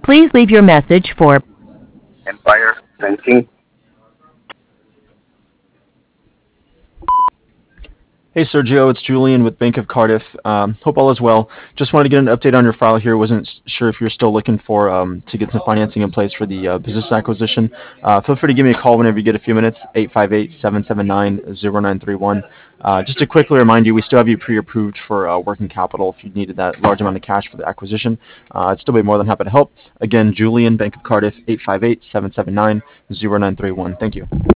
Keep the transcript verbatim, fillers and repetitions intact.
Please leave your message for Empire Fencing. Hey Sergio, it's Julian with Bank of Cardiff. Um, hope all is well. Just wanted to get an update on your file here. Wasn't s- sure if you're still looking for um, to get some financing in place for the uh, business acquisition. Uh, feel free to give me a call whenever you get a few minutes. eight five eight, seven seven nine, zero nine three one. Uh, just to quickly remind you, we still have you pre-approved for uh, working capital if you needed that large amount of cash for the acquisition. Uh, I'd still be more than happy to help. Again, Julian, Bank of Cardiff, eight five eight, seven seven nine, zero nine three one. Thank you.